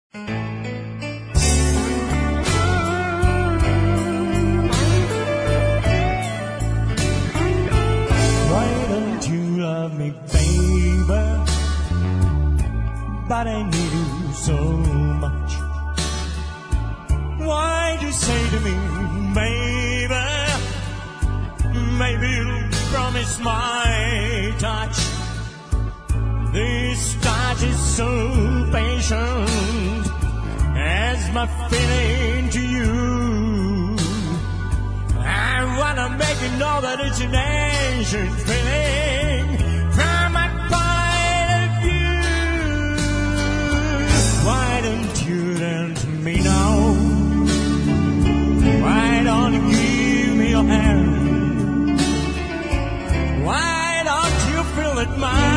Why don't you love me, baby? But I need you so much. Why'd you say to me, baby, maybe you'll promise my touch? This touch is so patient as my feeling to you. I wanna make you know that it's an ancient feeling from my point of view. Why don't you turn to me now? Why don't you give me your hand? Why don't you feel it, my